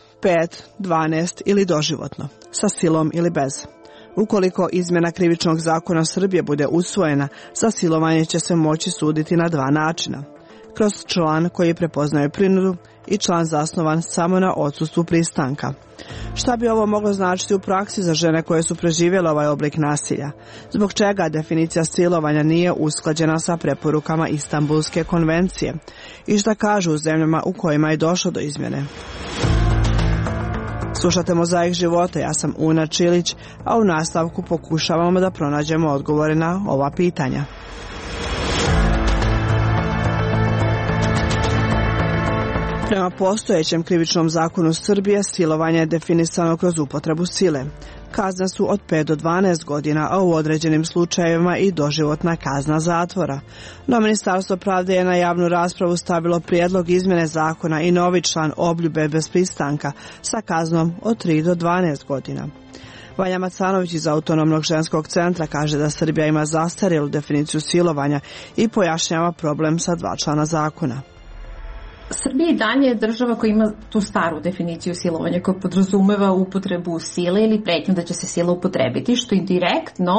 5, 12 ili doživotno, sa silom ili bez. Ukoliko izmjena krivičnog zakona Srbije bude usvojena, za silovanje će se moći suditi na 2 načina. Kroz član koji prepoznaje prinudu i član zasnovan samo na odsustvu pristanka. Šta bi ovo moglo značiti u praksi za žene koje su preživjele ovaj oblik nasilja? Zbog čega definicija silovanja nije usklađena sa preporukama Istanbulske konvencije? I šta kažu u zemljama u kojima je došlo do izmjene? Slušate Mozaik života, ja sam Una Čilić, a u nastavku pokušavamo da pronađemo odgovore na ova pitanja. Prema postojećem krivičnom zakonu Srbije, silovanje je definisano kroz upotrebu sile. Kazne su od 5 do 12 godina, a u određenim slučajevima i doživotna kazna zatvora. No Ministarstvo pravde je na javnu raspravu stavilo prijedlog izmjene zakona i novi član obljube bez pristanka sa kaznom od 3 do 12 godina. Vanja Macanović iz Autonomnog ženskog centra kaže da Srbija ima zastarjelu definiciju silovanja i pojašnjava problem sa 2 člana zakona. Srbija i dalje je država koja ima tu staru definiciju silovanja koja podrazumeva upotrebu sile ili pretnju da će se sila upotrebiti, što indirektno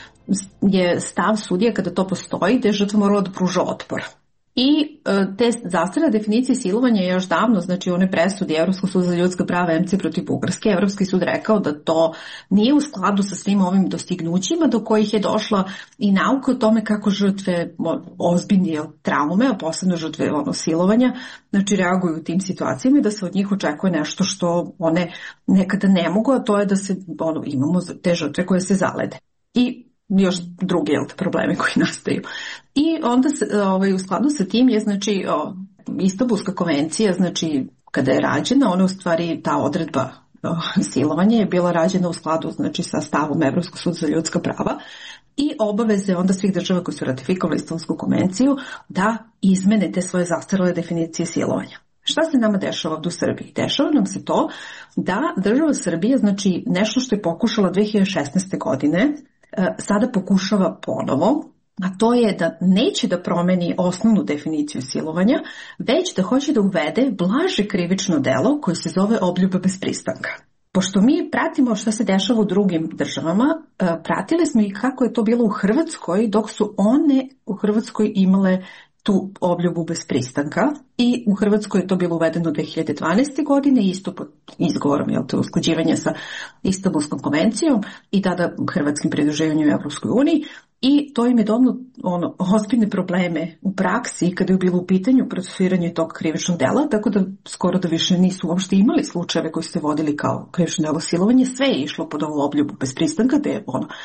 je stav sudija kada to postoji da je žrtva morala da pruža otpor. I te zastarjele definicije silovanja je još davno, znači u onoj presudi Evropskog suda za ljudska prava MC protiv Bugarske, Evropski sud rekao da to nije u skladu sa svim ovim dostignućima do kojih je došla i nauka o tome kako žrtve ozbiljne traume, a posebno žrtve silovanja, znači reaguju u tim situacijama i da se od njih očekuje nešto što one nekada ne mogu, a to je da se imamo te žrtve koje se zalede. I još drugi problemi koji nastaju. I onda u skladu sa tim je znači Istanbulska konvencija, znači kada je rađena, ona u stvari ta odredba silovanja je bila rađena u skladu znači sa stavom Evropskog suda za ljudska prava i obaveze onda svih država koji su ratifikovali Istanbulsku konvenciju da izmene te svoje zastarjele definicije silovanja. Šta se nama dešava ovdje u Srbiji? Dešava nam se to da država Srbije, znači nešto što je pokušala 2016. godine, sada pokušava ponovo, a to je da neće da promeni osnovnu definiciju silovanja, već da hoće da uvede blaže krivično delo koje se zove obljuba bez pristanka. Pošto mi pratimo šta se dešava u drugim državama, pratili smo i kako je to bilo u Hrvatskoj, dok su one u Hrvatskoj imale tu obljubu bez pristanka i u Hrvatskoj je to bilo uvedeno 2012. godine, isto pod izgovorom, to usklađivanje sa Istanbulskom konvencijom i tada hrvatskim pridruživanjem u Evropskoj uniji i to im je donalo ozbiljne probleme u praksi kada je bilo u pitanju procesuiranje tog krivičnog dela, tako da skoro da više nisu uopšte imali slučajeve koji su se vodili kao krivično delo silovanje, sve je išlo pod ovu obljubu bez pristanka, da je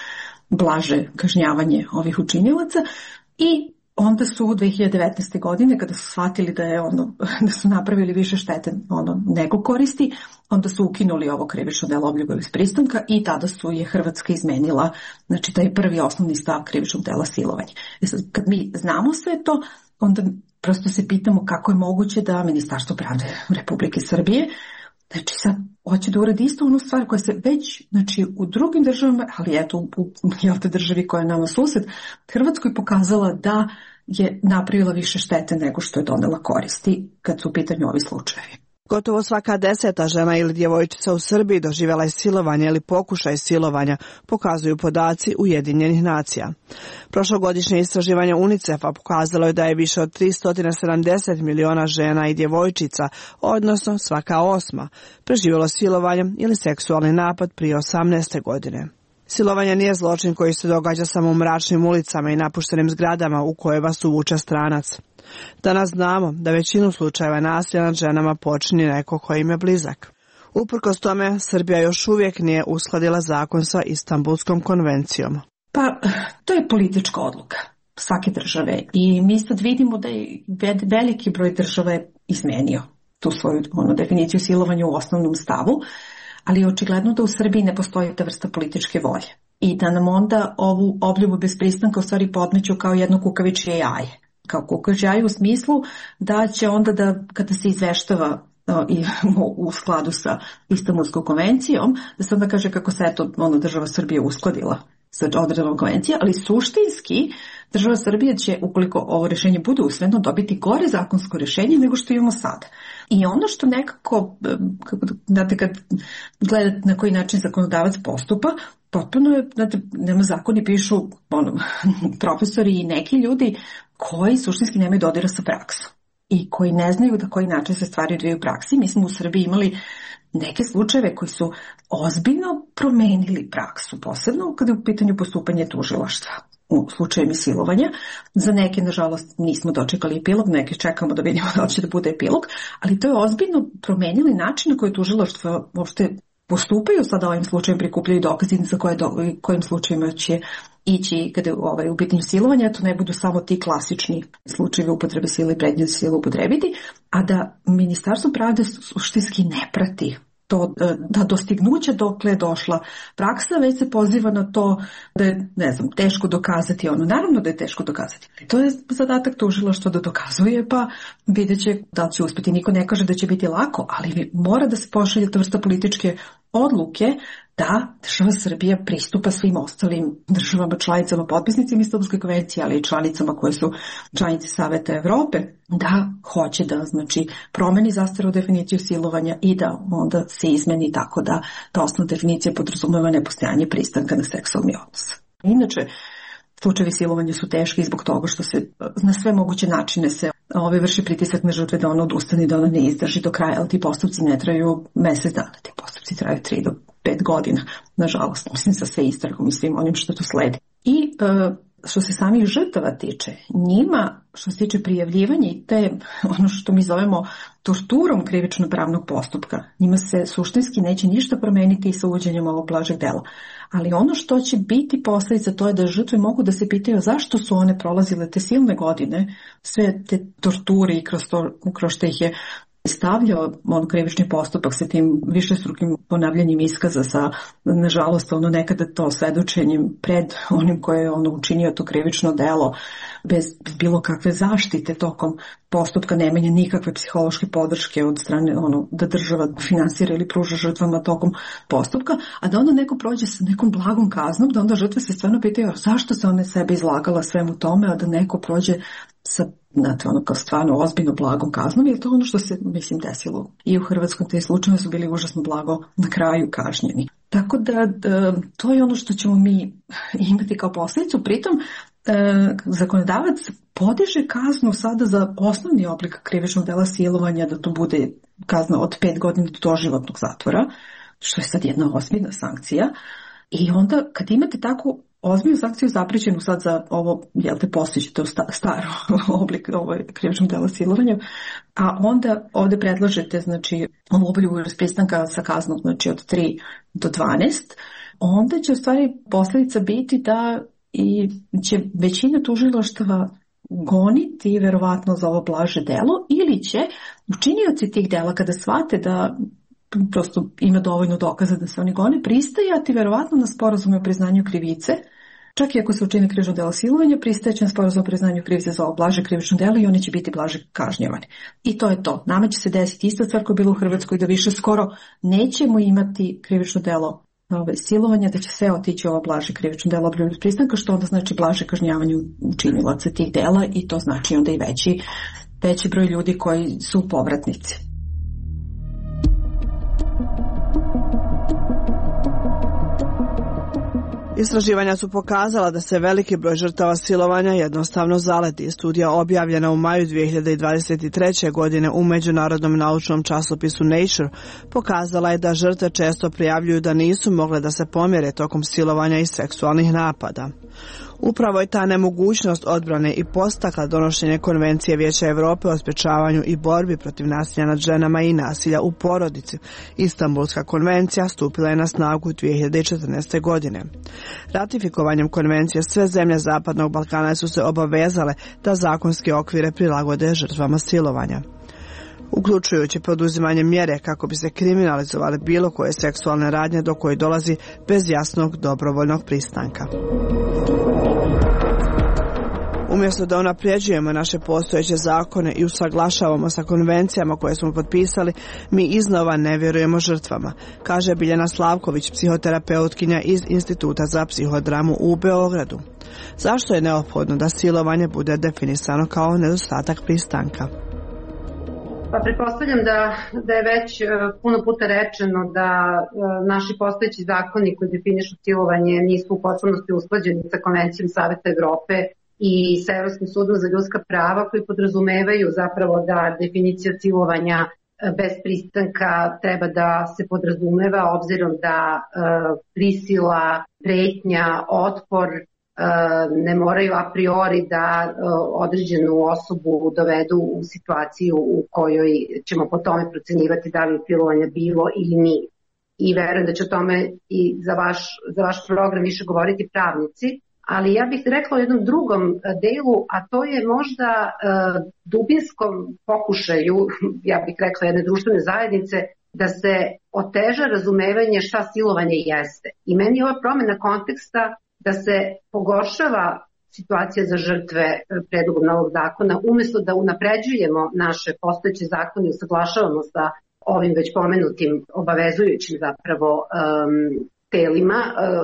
blaže kažnjavanje ovih učinilaca i onda su 2019. godine, kada su shvatili da su napravili više štete nego koristi, onda su ukinuli ovo krivično delo obljuba bez pristanka i tada je Hrvatska izmenila, znači taj prvi osnovni stav krivičnog dela silovanja. Kad mi znamo sve to, onda prosto se pitamo kako je moguće da Ministarstvo pravde Republike Srbije, znači sad hoće da uradi isto onu stvar koja se već, znači u drugim državama, ali eto u državi koja je nama sused, Hrvatskoj pokazala da je napravila više štete nego što je donela koristi kad su u pitanju ovi slučajevi. Gotovo svaka 10. žena ili djevojčica u Srbiji doživjela je silovanje ili pokušaj silovanja, pokazuju podaci Ujedinjenih nacija. Prošlogodišnje istraživanje UNICEF-a pokazalo je da je više od 370 miliona žena i djevojčica, odnosno svaka 8. preživjelo silovanje ili seksualni napad prije 18. godine. Silovanje nije zločin koji se događa samo u mračnim ulicama i napuštenim zgradama u koje vas uvuče stranac. Danas znamo da većinu slučajeva nasilja nad ženama počini neko ko im je blizak. Uprkos tome, Srbija još uvijek nije uskladila zakon sa Istanbulskom konvencijom. Pa, to je politička odluka svake države i mi sad vidimo da je veliki broj država je izmenio tu svoju definiciju silovanja u osnovnom stavu, ali je očigledno da u Srbiji ne postoji ta vrsta političke volje i da nam onda ovu obljubu bez pristanka u stvari podmeću kao jedno kukavičje jaje. Kao kukavičje jaje u smislu da će onda kada se izveštava u skladu sa Istanbulskom konvencijom, da se onda kaže kako se država Srbije uskladila sa odredbama konvencije, ali suštinski država Srbije će, ukoliko ovo rješenje bude usvojeno, dobiti gore zakonsko rješenje nego što imamo sada. I ono što nekako, znate, kad gledate na koji način zakonodavac postupa, potpuno je, znate, nema zakoni, pišu profesori i neki ljudi koji suštinski nemaju dodira sa praksom i koji ne znaju da koji način se stvari odvijaju u praksi. Mi smo u Srbiji imali neke slučajeve koji su ozbiljno promenili praksu, posebno kada je u pitanju postupanje tužilaštva u slučajevima silovanja. Za neke, nažalost, nismo dočekali epilog, neke čekamo da vidimo da će da bude epilog, ali to je ozbiljno promenili način na koji tužilaštvo uopšte postupaju. Sada ovim slučajem prikupljaju dokaze za kojim slučajima će ići kada je u pitanju silovanja, to ne budu samo ti klasični slučajevi upotrebe sile i pretnje da sile upotrebiti, a da Ministarstvo pravde suštinski ne prati to, da dostignuće dokle je došla praksa, već se poziva na to da je, ne znam, teško dokazati ono. Naravno da je teško dokazati. To je zadatak tužilaštva da dokazuje, pa vidjet će da li će uspjeti. Niko ne kaže da će biti lako, ali mora da se pošalje ta vrsta političke odluke da država Srbija pristupa svim ostalim državama, članicama, potpisnicima Istanbulske konvencije, ali i članicama koje su članice Saveta Evrope, da hoće da, znači, promeni zastarnu definiciju silovanja i da onda se izmeni tako da ta osnovna definicija podrazumeva nepostojanje pristanka na seksualni odnos. Inače, slučajevi silovanja su teški zbog toga što se na sve moguće načine se vrši pritisak na žrtve da ona odustane i da ona ne izdrži do kraja, ali ti postupci ne traju mesec dana, ti postupci traju 3 do 5 godina, nažalost, mislim, sa sve istragom i svim onim što tu sledi. I što se samih žrtava tiče, njima, što se tiče prijavljivanja i te, ono što mi zovemo torturom krivično-pravnog postupka, njima se suštinski neće ništa promeniti i sa uvođenjem ovog blažeg dela. Ali ono što će biti posljedica, to je da žrtve mogu da se pitaju zašto su one prolazile te silne godine, sve te torture i kroz što ih je stavljao krivični postupak sa tim višestrukim ponavljanjem iskaza, sa, nažalost, nekada to svedočenjem pred onim koje je učinio to krivično delo, bez bilo kakve zaštite tokom postupka, nemanja nikakve psihološke podrške od strane da država finansira ili pruža žrtvama tokom postupka, a da onda neko prođe sa nekom blagom kaznom, da onda žrtve se stvarno pitaju zašto se one sebe izlagala svemu tome, a da neko prođe sa, znate, kao stvarno ozbiljno blagom kaznom, jer to ono što se, mislim, desilo i u Hrvatskoj, te slučajeve su bili užasno blago na kraju kažnjeni. Tako da to je ono što ćemo mi imati kao posljedicu. Pritom zakonodavac podiže kaznu sada za osnovni oblik krivičnog dela silovanja, da to bude kazna od 5 godina do doživotnog zatvora, što je sad jedna ozbiljna sankcija. I onda kad imate tako ozbiljnu sankciju zapričenu sad za ovo, postojiće to staro oblik krivičnog dela silovanja, a onda ovdje predlažete, znači, ovu obljubu pristanka sa kaznom, znači, od 3 do 12, onda će u stvari posljedica biti da i će većina tužilaštava goniti verovatno za ovo blaže delo, ili će učinioci tih dela, kada shvate da prosto ima dovoljno dokaza da se oni gone, pristajati verovatno na sporazume o priznanju krivice. Čak i ako se učini krivično delo silovanja, pristajeće na sporazum o priznanju krivice za ovo blaže krivično delo i oni će biti blaže kažnjavani. I to je to. Nama će se desiti ista stvar koja je bila u Hrvatskoj, da više skoro nećemo imati krivično delo silovanja, da će sve otići ovo blaže krivično delo obljubljenog pristanka, što onda znači blaže kažnjavanje učinilaca tih dela, i to znači onda i veći broj ljudi koji su povratnici. Istraživanja su pokazala da se veliki broj žrtava silovanja jednostavno zaleti. Studija objavljena u maju 2023. godine u međunarodnom naučnom časopisu Nature pokazala je da žrtve često prijavljuju da nisu mogle da se pomjere tokom silovanja i seksualnih napada. Upravo je ta nemogućnost odbrane i postakla donošenje Konvencije Vijeća Europe o sprečavanju i borbi protiv nasilja nad ženama i nasilja u porodici. Istanbulska konvencija stupila je na snagu 2014. godine. Ratifikovanjem konvencije sve zemlje Zapadnog Balkana su se obavezale da zakonske okvire prilagode žrtvama silovanja, uključujući poduzimanje mjere kako bi se kriminalizovale bilo koje seksualne radnje do koje dolazi bez jasnog dobrovoljnog pristanka. U Umjesto da unapređujemo naše postojeće zakone i usaglašavamo sa konvencijama koje smo potpisali, mi iznova ne vjerujemo žrtvama, kaže Biljana Slavković, psihoterapeutkinja iz Instituta za psihodramu u Beogradu. Zašto je neophodno da silovanje bude definisano kao nedostatak pristanka? Pa pretpostavljam da je već puno puta rečeno da naši postojeći zakoni koji definišu silovanje nisu u potpunosti usklađeni sa Konvencijom Saveta Evrope i sa Evropskim sudom za ljudska prava, koji podrazumevaju zapravo da definicija silovanja bez pristanka treba da se podrazumeva, obzirom da prisila, pretnja, otpor ne moraju a priori da određenu osobu dovedu u situaciju u kojoj ćemo po tome procenjivati da li je silovanja bilo ili nije. I verujem da će o tome i za vaš program više govoriti pravnici, ali ja bih rekla o jednom drugom delu, a to je možda dubinskom pokušaju, ja bih rekla jedne društvene zajednice, da se oteža razumevanje šta silovanje jeste. I meni je ova promjena konteksta da se pogoršava situacija za žrtve predlogom novog zakona, umjesto da unapređujemo naše postojeće zakone i usaglašavamo sa ovim već pomenutim obavezujućim zapravo telima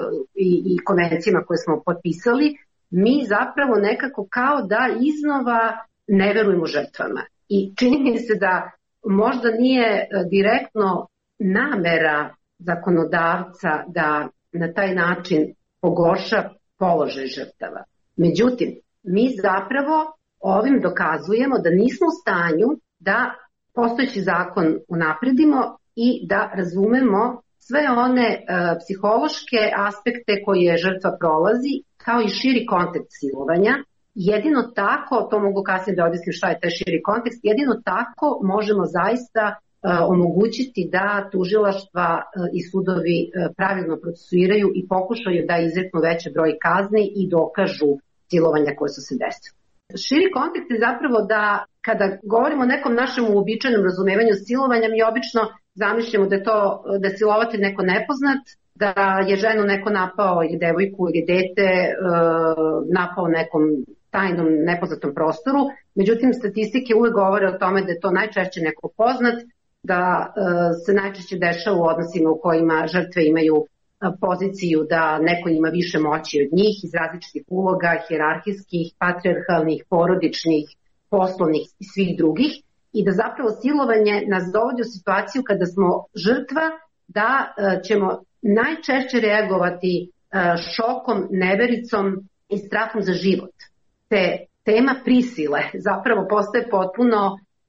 i konvencijama koje smo potpisali, mi zapravo nekako kao da iznova ne verujemo žrtvama. I čini mi se da možda nije direktno namera zakonodavca da na taj način pogorša položaj žrtava. Međutim, mi zapravo ovim dokazujemo da nismo u stanju da postojeći zakon unapredimo i da razumemo sve one psihološke aspekte koje žrtva prolazi, kao i širi kontekst silovanja. Jedino tako, to mogu kasnije da objasnim šta je taj širi kontekst, jedino tako možemo zaista omogućiti da tužilaštva i sudovi pravilno procesuiraju i pokušaju da izreknu veći broj kazni i dokažu silovanja koje su se desile. Širi kontekst je zapravo da kada govorimo o nekom našem uobičajenom razumevanju silovanja, mi obično zamišljamo da je silovatelj neko nepoznat, da je ženu neko napao ili devojku ili dete napao nekom tajnom nepoznatom prostoru. Međutim, statistike uvek govore o tome da je to najčešće neko poznat, da se najčešće dešava u odnosima u kojima žrtve imaju poziciju da neko ima više moći od njih iz različitih uloga, hijerarhijskih, patrijarhalnih, porodičnih, poslovnih i svih drugih, i da zapravo silovanje nas dovodi u situaciju kada smo žrtva, da ćemo najčešće reagovati šokom, nevericom i strahom za život. Te tema prisile zapravo postaje potpuno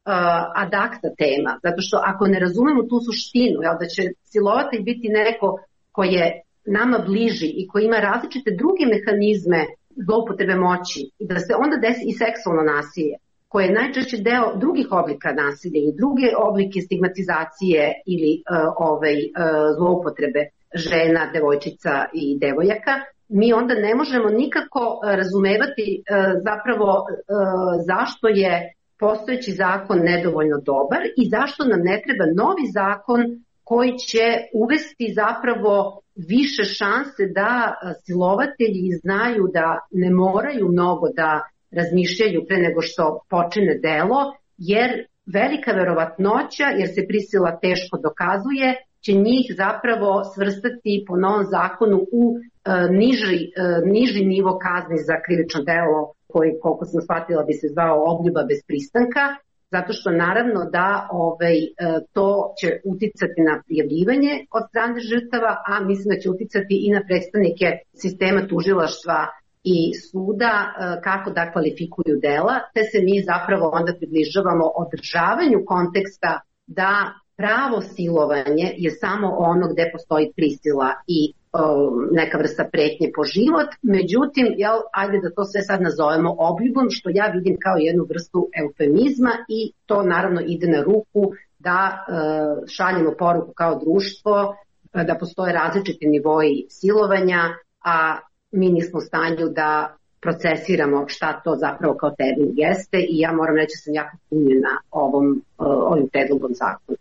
ad acta tema, zato što ako ne razumemo tu suštinu, da će silovatelj biti neko koji je nama bliži i koji ima različite druge mehanizme zloupotrebe moći, i da se onda desi i seksualno nasilje, koje je najčešće deo drugih oblika nasilja i druge oblike stigmatizacije ili zloupotrebe žena, devojčica i devojaka, mi onda ne možemo nikako razumevati zapravo zašto je postojeći zakon nedovoljno dobar i zašto nam ne treba novi zakon koji će uvesti zapravo više šanse da silovatelji znaju da ne moraju mnogo da razmišljaju pre nego što počine delo, jer velika verovatnoća, jer se prisila teško dokazuje, će njih zapravo svrstati po novom zakonu u niži nivo kazni za krivično delo, koji, koliko sam shvatila, bi se zvao obljuba bez pristanka, zato što naravno da to će uticati na prijavljivanje od strane žrtava, a mislim da će uticati i na predstavnike sistema tužilaštva i suda kako da kvalifikuju dela, te se mi zapravo onda približavamo održavanju konteksta da pravo silovanje je samo ono gde postoji prisila i neka vrsta pretnje po život. Međutim, ajde da to sve sad nazovemo obljubom, što ja vidim kao jednu vrstu eufemizma, i to naravno ide na ruku da šaljemo poruku kao društvo da postoje različiti nivoi silovanja, a mi nismo u stanju da procesiramo šta to zapravo kao termin jeste, i ja moram reći da sam jako punjena ovim predlogom zakona.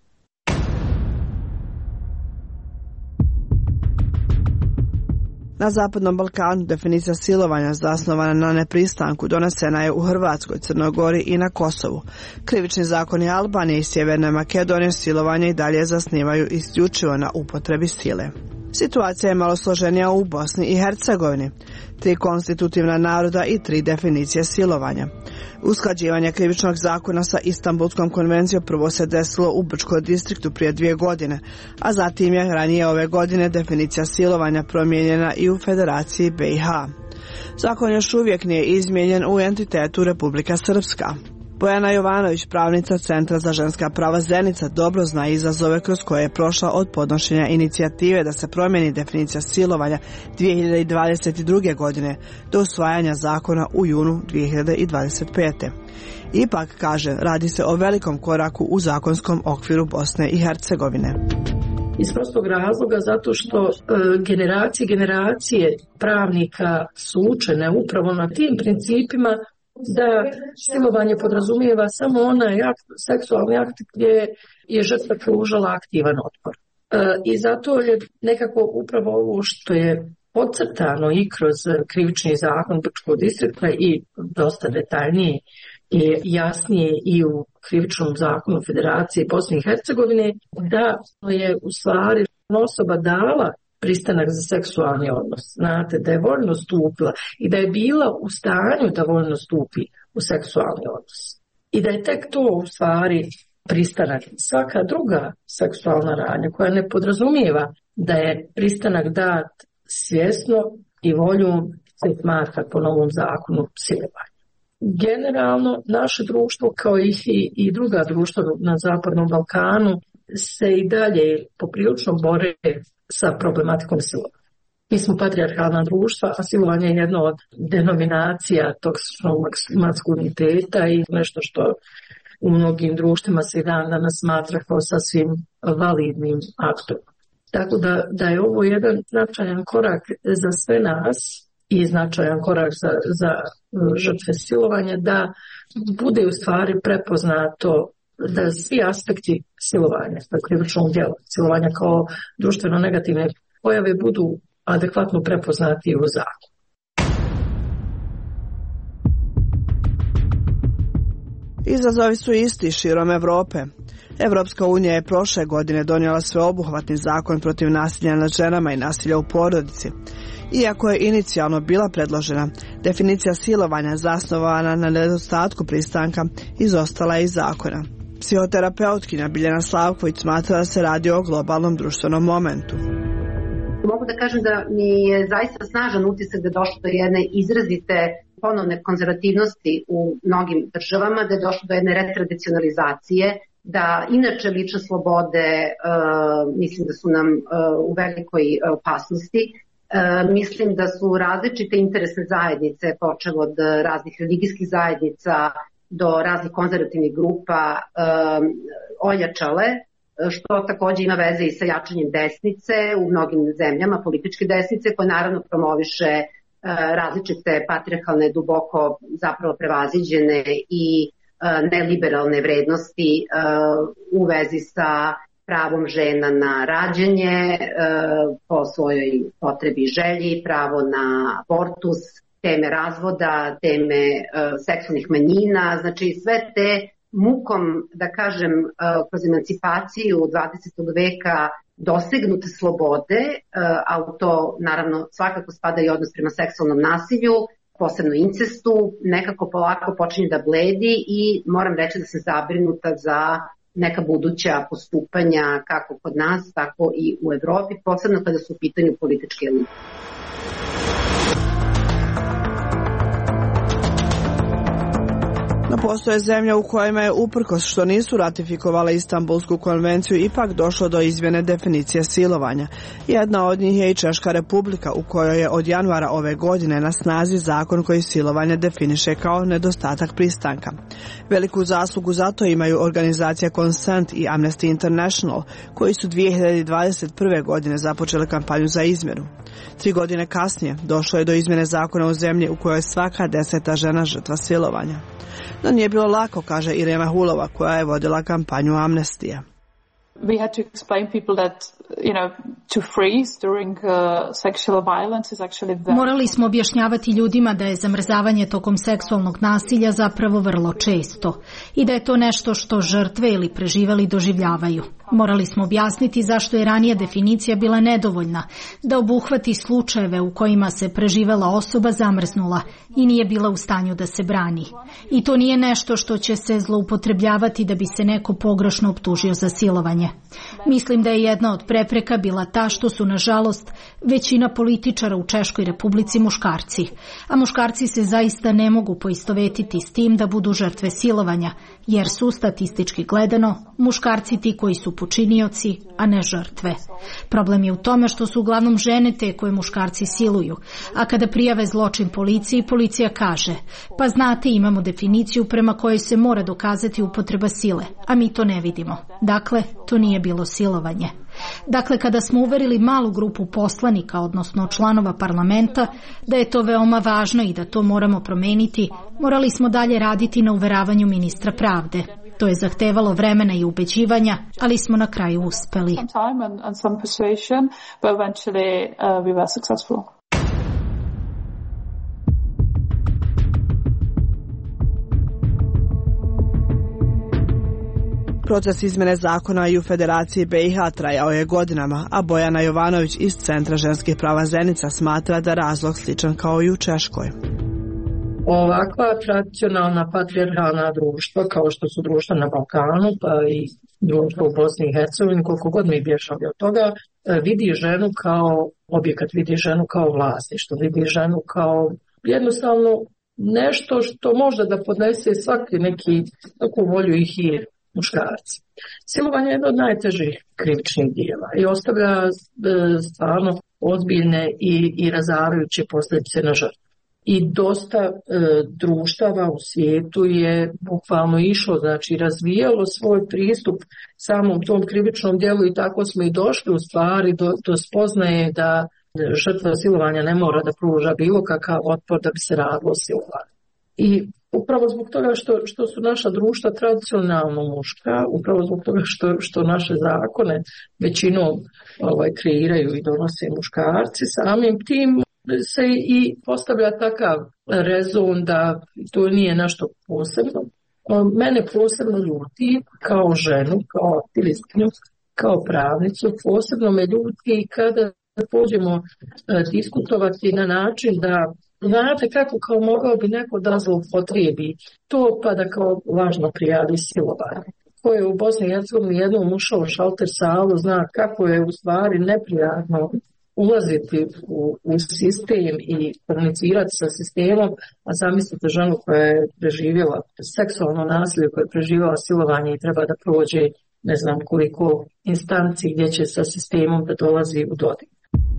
Na Zapadnom Balkanu definicija silovanja zasnovana na nepristanku donesena je u Hrvatskoj, Crnoj Gori i na Kosovu. Krivični zakoni Albanije i Sjeverne Makedonije silovanje i dalje zasnivaju isključivo na upotrebi sile. Situacija je malo složenija u Bosni i Hercegovini. 3 konstitutivna naroda i 3 definicije silovanja. Usklađivanje krivičnog zakona sa Istanbulskom konvencijom prvo se desilo u Brčkom distriktu prije 2 godine, a zatim je ranije ove godine definicija silovanja promijenjena i u Federaciji BiH. Zakon još uvijek nije izmijenjen u entitetu Republika Srpska. Bojana Jovanović, pravnica Centra za ženska prava Zenica, dobro zna izazove kroz koje je prošla od podnošenja inicijative da se promijeni definicija silovanja 2022. godine do usvajanja zakona u junu 2025. Ipak, kaže, radi se o velikom koraku u zakonskom okviru Bosne i Hercegovine. Iz prostog razloga zato što generacije pravnika su učene upravo na tim principima da silovanje podrazumijeva samo onaj seksualni akt gdje je žrtva pružala aktivan otpor. I zato je nekako upravo ovo što je podcrtano i kroz krivični zakon Brčkog distrikta i dosta detaljnije i jasnije i u krivičnom zakonu Federacije Bosne i Hercegovine, da je u stvari osoba dala pristanak za seksualni odnos. Znate, da je voljno stupila i da je bila u stanju da voljno stupi u seksualni odnos. I da je tek to u stvari pristanak. Svaka druga seksualna radnja koja ne podrazumijeva da je pristanak dat svjesno i voljom se smatra po novom zakonu silovanja. Generalno, naše društvo, kao i druga društva na Zapadnom Balkanu, se i dalje poprilično bore sa problematikom silovanja. Mi smo patrijarhalna društva, a silovanje je jedna od denominacija toksičnog maskuliniteta i nešto što u mnogim društvima se i dan danas smatra kao sasvim validnim aktom. Tako da je ovo jedan značajan korak za sve nas i značajan korak za žrtve silovanja, da bude u stvari prepoznato da svi aspekti silovanja, krivičnog djela, silovanja kao društveno negativne pojave budu adekvatno prepoznati u zakonu. Izazovi su isti širom Europe. Evropska unija je prošle godine donijela sveobuhvatni zakon protiv nasilja nad ženama i nasilja u porodici. Iako je inicijalno bila predložena, definicija silovanja zasnovana na nedostatku pristanka izostala je iz zakona. Psihoterapeutkinja Biljana Slavković smatra da se radi o globalnom društvenom momentu. Mogu da kažem da mi je zaista snažan utisak da je došlo do jedne izrazite ponovne konzervativnosti u mnogim državama, da je došlo do jedne retradicionalizacije, da inače lične slobode mislim da su nam u velikoj opasnosti. Mislim da su različite interesne zajednice, počev od raznih religijskih zajednica do raznih konzervativnih grupa, ojačale, što također ima veze i sa jačanjem desnice u mnogim zemljama, političke desnice, koje naravno promoviše različite patrijarhalne, duboko zapravo prevaziđene i neliberalne vrednosti u vezi sa pravom žena na rađanje po svojoj potrebi i želji, pravo na abortus, teme razvoda, teme seksualnih manjina, znači sve te mukom, da kažem, kroz emancipaciju 20. veka dosegnute slobode, a u to naravno svakako spada i odnos prema seksualnom nasilju, posebno incestu, nekako polako počinje da bledi i moram reći da sam zabrinuta za neka buduća postupanja kako kod nas, tako i u Evropi, posebno kada su u pitanju političke elite. No postoje zemlje u kojima je uprkos što nisu ratifikovale Istanbulsku konvenciju ipak došlo do izmjene definicije silovanja. Jedna od njih je i Češka Republika u kojoj je od januara ove godine na snazi zakon koji silovanje definiše kao nedostatak pristanka. Veliku zaslugu za to imaju organizacija Consent i Amnesty International koji su 2021. godine započele kampanju za izmjenu. 3 godine kasnije došlo je do izmjene zakona u zemlji u kojoj je svaka 10. žena žrtva silovanja. No nije bilo lako, kaže Irena Hulova, koja je vodila kampanju Amnestija. We had to explain people that, to Morali smo objašnjavati ljudima da je zamrzavanje tokom seksualnog nasilja zapravo vrlo često i da je to nešto što žrtve ili preživali doživljavaju. Morali smo objasniti zašto je ranija definicija bila nedovoljna, da obuhvati slučajeve u kojima se preživela osoba zamrznula i nije bila u stanju da se brani. I to nije nešto što će se zloupotrebljavati da bi se neko pogrešno optužio za silovanje. Mislim da je jedna od prepreka bila ta što su, nažalost, većina političara u Češkoj Republici muškarci, a muškarci se zaista ne mogu poistovetiti s tim da budu žrtve silovanja, jer su, statistički gledano, muškarci ti koji su počinioci, a ne žrtve. Problem je u tome što su uglavnom žene te koje muškarci siluju, a kada prijave zločin policiji, policija kaže, pa znate, imamo definiciju prema kojoj se mora dokazati upotreba sile, a mi to ne vidimo. Dakle, to nije bilo silovanje. Dakle, kada smo uverili malu grupu poslanika, odnosno članova parlamenta, da je to veoma važno i da to moramo promeniti, morali smo dalje raditi na uveravanju ministra pravde. To je zahtevalo vremena i ubeđivanja, ali smo na kraju uspeli. Proces izmene zakona i u Federaciji BiH trajao je godinama, a Bojana Jovanović iz Centra ženskih prava Zenica smatra da razlog sličan kao i u Češkoj. Ovakva tradicionalna patrijarhalna društva, kao što su društva na Balkanu, pa i društvo u Bosni i Hercegovini, koliko god mi bježali od toga, vidi ženu kao objekat, vidi ženu kao vlasništvo, vidi ženu kao jednostavno nešto što može da podnese svaki neki takvu volju i hir muškarci. Silovanje je jedno od najtežih krivičnih dijela i ostavlja stvarno ozbiljne i razarajuće posljedice na žrtvu. I dosta društava u svijetu je bukvalno išlo, znači razvijalo svoj pristup samom tom krivičnom dijelu i tako smo i došli u stvari do spoznaje da žrtva silovanja ne mora da pruža bilo kakav otpor da bi se radilo silovanje. I upravo zbog toga što su naša društva tradicionalno muška, upravo zbog toga što naše zakone većinom kreiraju i donose muškarci, samim tim se i postavlja takav rezon da to nije nešto posebno. Mene posebno ljuti kao ženu, kao aktivistkinju, kao pravnicu, posebno me ljuti kada pođemo diskutovati na način da znate kako kao mogao bi neko da zloupotrijebi to pa da kao lažno prijavi silovanje. Ko je u Bosni i Hercegovini jednom ušao u šalter salu, zna kako je u stvari neprijatno ulaziti u sistem i komunicirati sa sistemom, a zamislite ženu koja je preživjela seksualno nasilje, koja je preživjela silovanje i treba da prođe ne znam koliko instanci gdje će sa sistemom da dolazi u dodir.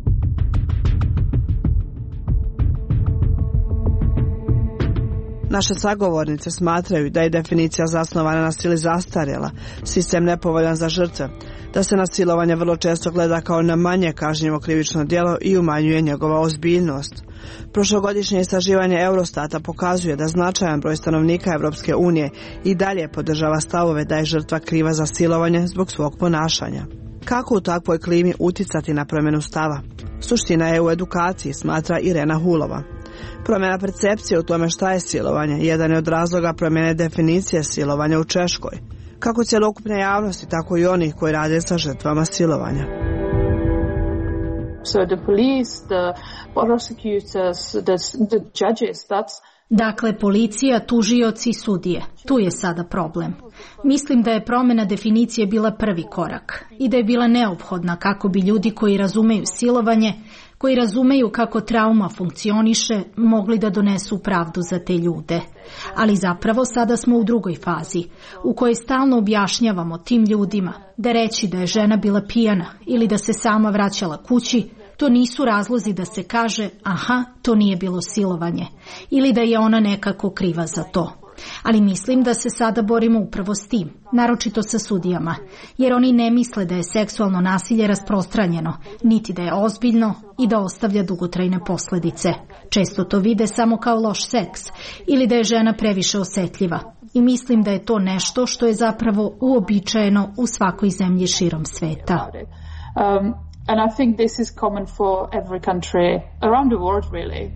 Naše sagovornice smatraju da je definicija zasnovana na sili zastarjela, sistem nepovoljan za žrtve, da se na silovanje vrlo često gleda kao na manje kažnjivo krivično djelo i umanjuje njegova ozbiljnost. Prošlogodišnje istraživanje Eurostata pokazuje da značajan broj stanovnika Evropske unije i dalje podržava stavove da je žrtva kriva za silovanje zbog svog ponašanja. Kako u takvoj klimi uticati na promjenu stava? Suština je u edukaciji, smatra Irena Hulova. Promjena percepcije u tome šta je silovanje jedan je od razloga promjene definicije silovanja u Češkoj. Kako cjelokupne javnosti, tako i onih koji rade sa žrtvama silovanja. So the police, the prosecutors, the judges, Dakle, policija, tužioci, sudije. Tu je sada problem. Mislim da je promjena definicije bila prvi korak i da je bila neophodna kako bi ljudi koji razumeju silovanje, koji razumeju kako trauma funkcioniše, mogli da donesu pravdu za te ljude. Ali zapravo sada smo u drugoj fazi, u kojoj stalno objašnjavamo tim ljudima da reći da je žena bila pijana ili da se sama vraćala kući, to nisu razlozi da se kaže, aha, to nije bilo silovanje, ili da je ona nekako kriva za to. Ali mislim da se sada borimo upravo s tim, naročito sa sudijama, jer oni ne misle da je seksualno nasilje rasprostranjeno, niti da je ozbiljno i da ostavlja dugotrajne posljedice. Često to vide samo kao loš seks ili da je žena previše osjetljiva. I mislim da je to nešto što je zapravo uobičajeno u svakoj zemlji širom sveta. And I think this is common for every country around the world, really.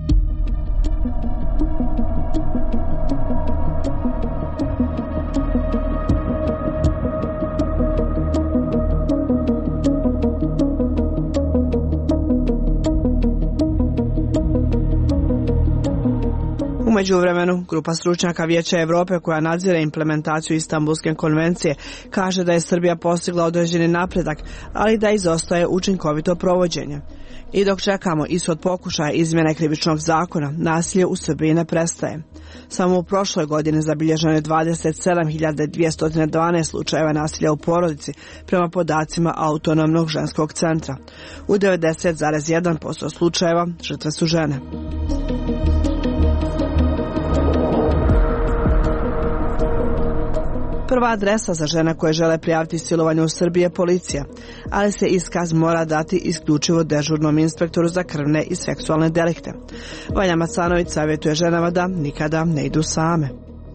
U međuvremenu, grupa stručnjaka Vijeća Evrope koja nadzire implementaciju Istanbulske konvencije kaže da je Srbija postigla određeni napredak, ali da izostaje učinkovito provođenje. I dok čekamo ishod pokušaja izmjene krivičnog zakona, nasilje u Srbiji ne prestaje. Samo u prošloj godini zabilježeno je 27.212 slučajeva nasilja u porodici prema podacima Autonomnog ženskog centra. U 90,1% slučajeva žrtve su žene. Prva adresa za žene koje žele prijaviti silovanje u Srbiji je policija, ali se iskaz mora dati isključivo dežurnom inspektoru za krvne i seksualne delikte. Vanja Macanović savjetuje ženama da nikada ne idu same.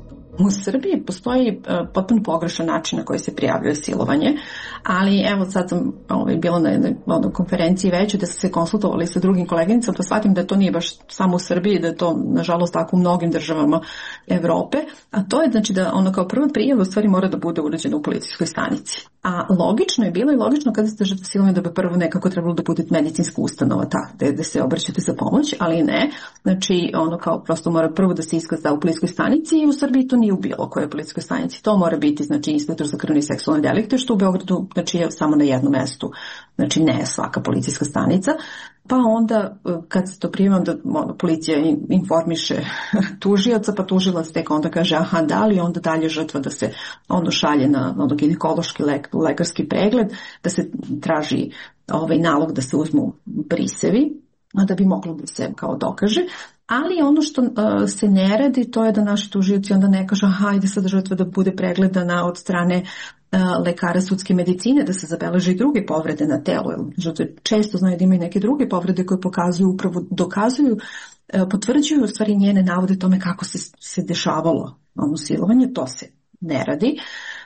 U Srbiji postoji potpuno pogrešan način na koji se prijavljuje silovanje, ali evo sad sam bila na jednoj konferenciji većoj da su se konsultovali sa drugim koleginicama, pa shvatim da to nije baš samo u Srbiji, da je to nažalost tako u mnogim državama Evrope, a to je znači da ono kao prva prijava u stvari mora da bude urađena u policijskoj stanici. A logično je bilo i logično kada ste žrtva silovanja da bi prvo nekako trebalo da bude medicinska ustanova da se obraćate za pomoć, ali ne. Znači ono kao prosto mora prvo da se iskaz da u policijskoj stanici i u Srbiji to nije u bilo kojoj policijskoj stanici. To mora biti znači inspektor za krvne i seksualne delikte, što u Beogradu znači je samo na jednom mestu. Znači ne svaka policijska stanica. Pa onda kad se to prijema da policija informiše tužioca, pa tužilac tek onda kaže aha da li, onda dalje žrtva da se onda šalje na ginekološki lekarski pregled, da se traži nalog da se uzmu brisevi, da bi moglo da se kao dokaže. Ali ono što se ne radi, to je da naši tužioci onda ne kažu hajde sad žrtva da bude pregledana od strane lekara sudske medicine, da se zabeleže i druge povrede na telu. Žrtve često znaju da imaju neke druge povrede koje pokazuju, upravo dokazuju, potvrđuju u stvari njene navode tome kako se dešavalo silovanje, to se ne radi.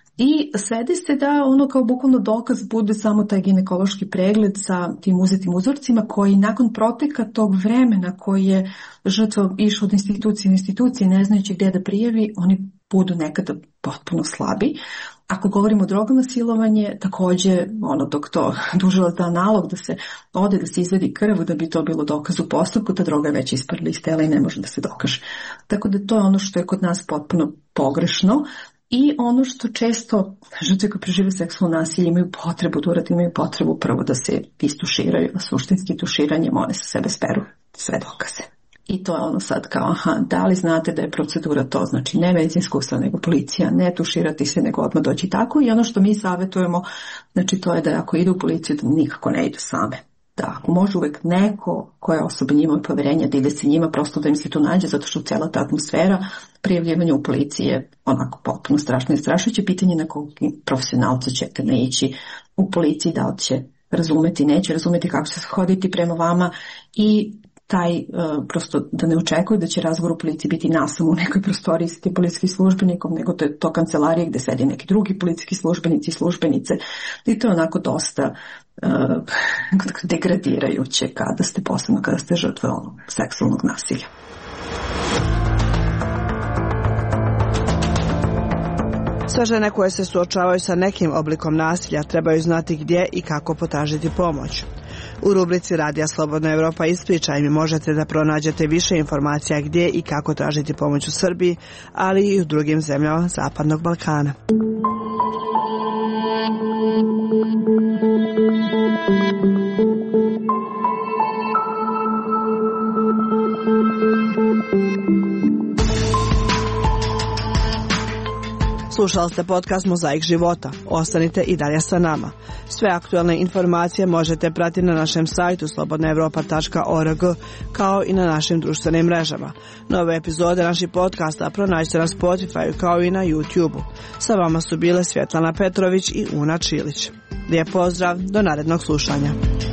I svede se da ono kao bukvalno dokaz bude samo taj ginekološki pregled sa tim uzetim uzorcima koji nakon proteka tog vremena koji je žrtva išla od institucije u institucije ne znajući gdje da prijavi, oni budu nekada potpuno slabi. Ako govorimo o drogama silovanje, također dok to tužilac da nalog da se ode, da se izvedi krv, da bi to bilo dokaz u postupku, ta droga je već isparila iz tela i ne može da se dokaže. Tako da to je ono što je kod nas potpuno pogrešno. I ono što često žrtve koje prežive seksualno nasilje imaju potrebu da urade, imaju potrebu prvo da se istuširaju, a suštinski tuširanjem one sa sebe speru sve dokaze. I to je ono sad kao, da li znate da je procedura to, znači ne medicinska ustanova nego policija, ne tuširati se nego odmah doći tako. I ono što mi savjetujemo, znači to je da ako idu u policiju da nikako ne idu same. Da ako može uvek neko koje osobe njima od poverenja da ide se njima, prosto da im se tu nađe, zato što cijela ta atmosfera prijavljivanja u policiji je onako potpuno strašno i strašujuće. Pitanje na kog profesionalca ćete ne ići u policiji, da li će razumeti, neće razumeti kako će se hoditi prema vama i taj prosto da ne očekuju da će razgovor u policiji biti nasam u nekoj prostoriji sa tim policijskim službenikom, nego to je to kancelarije gdje sedi neki drugi policijski službenici i službenice. I to je onako dosta degradirajuće posebno kada ste žrtve seksualnog nasilja. Sve žene koje se suočavaju sa nekim oblikom nasilja trebaju znati gdje i kako potražiti pomoć. U rubrici Radija Slobodna Evropa ispričaj mi možete da pronađete više informacija gdje i kako tražiti pomoć u Srbiji, ali i u drugim zemljama Zapadnog Balkana. Slušali ste podcast Mozaik života. Ostanite i dalje sa nama. Sve aktualne informacije možete pratiti na našem sajtu slobodnaevropa.org kao i na našim društvenim mrežama. Nove epizode naših podcasta pronađite na Spotify kao i na YouTube-u. Sa vama su bile Svjetlana Petrović i Una Čilić. Lijep pozdrav, do narednog slušanja.